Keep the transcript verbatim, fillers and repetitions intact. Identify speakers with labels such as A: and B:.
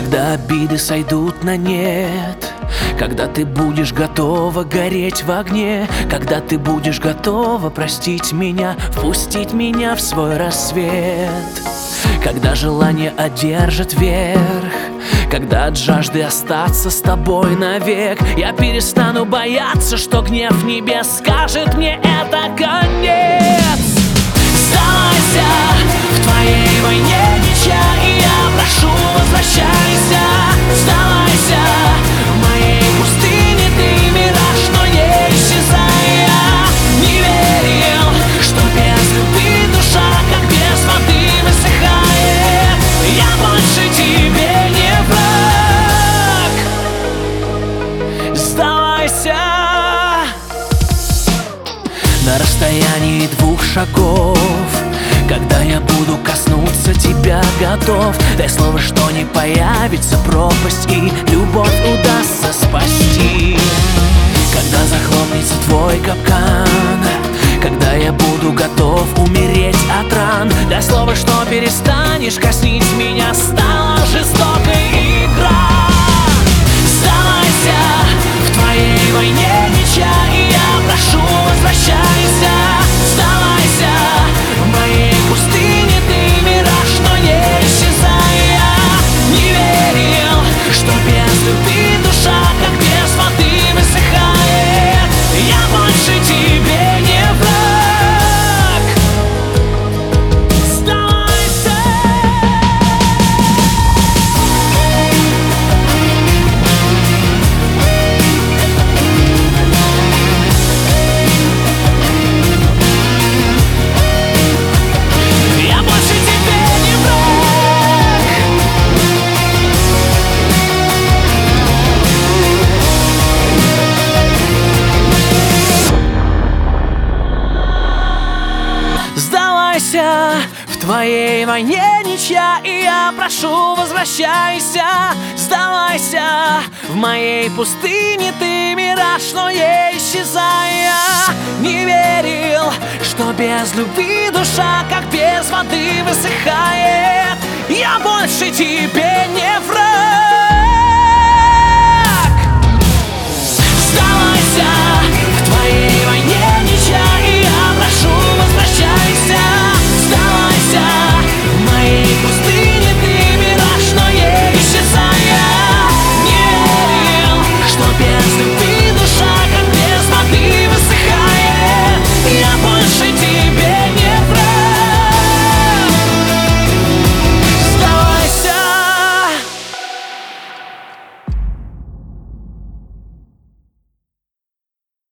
A: Когда обиды сойдут на нет, когда ты будешь готова гореть в огне, когда ты будешь готова простить меня, впустить меня в свой рассвет. Когда желание одержит верх, когда от жажды остаться с тобой навек, я перестану бояться, что гнев небес скажет мне это конец. Сдавайся, в твоей войне ничья, и я прошу, возвращайся. Сдавайся, в моей пустыне ты мираж, но не исчезай. Я не верил, что без любви душа, как без воды, высыхает. Я больше тебе не враг. Сдавайся. На расстоянии двух шагов, когда я буду коснуться тебя готов, дай слово, что не появится пропасть, и любовь удастся спасти. Когда захлопнется твой капкан, когда я буду готов умереть от ран, дай слово, что перестанешь коснить меня, стала жестокой игра. Сдавайся, в твоей войне ничья, и я прошу, возвращайся. Сдавайся, в моей пустыне ты мираж, но не исчезай. Я не верил, что без любви душа, как без воды, высыхает. Я больше тебе не враг. Сдавайся. Я больше тебе не враг. Сдавайся, в твоей войне ничья, и я прошу, возвращайся. Сдавайся, в моей пустыне ты мираж, но не исчезай. Я не верил, что без любви душа, как без воды, высыхает. Я больше тебе